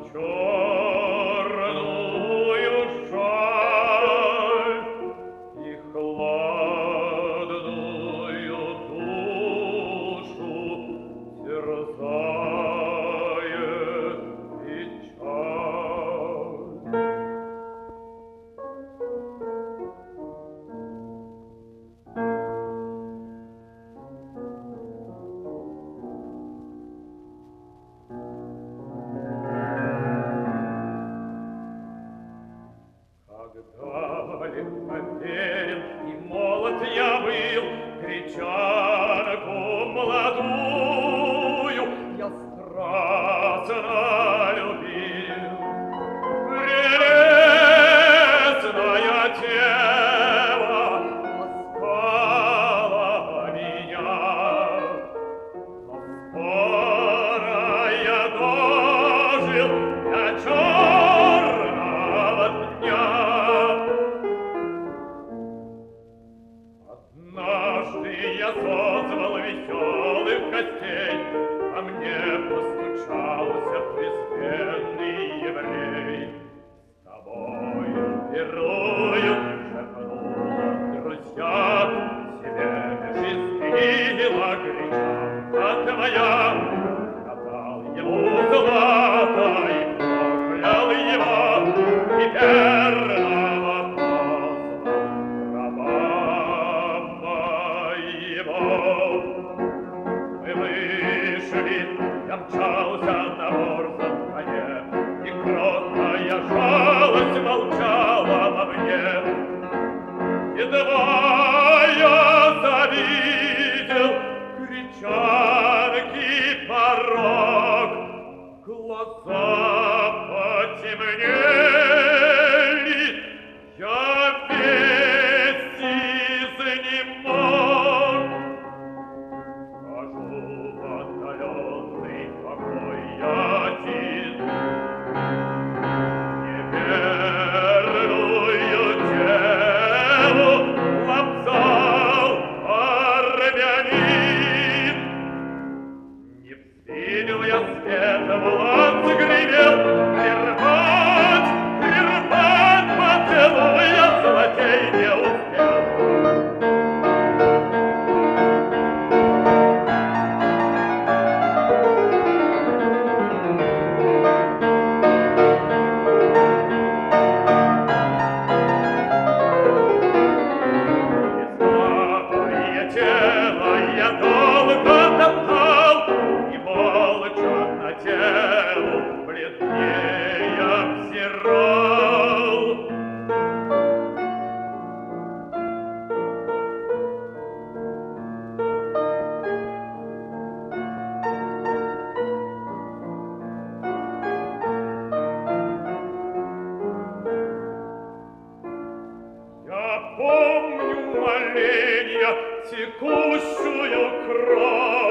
черную шаль и хладную душу терзает печаль. Когда легковерен и молод я был, гречанку молодую я страстно любил. Прелестная дева ласкала меня, но скоро я дожил до черного дня. Однажды я созвал веселых гостей, а мне постучался презренный еврей. С тобою пирую, шепнула, друзья, себе жизнила гречанка твоя. Отдал ему злато и проклял его, и верного раба моего. Мы вышли, я мчался на борзом коне, и кротная жалость молчала во мне. Едва я завидел гречанки порог, глаза потемнели, я весь изнемог. Хожу в отдаленный покой один, неверную деву лапзал армянин. Не встретил я света, влад загремел, прервать поцелуй я злодей не успел. Слабое тело я долго топтал, и молча на телу бледнее взирал. Я помню моления, текущую кровь.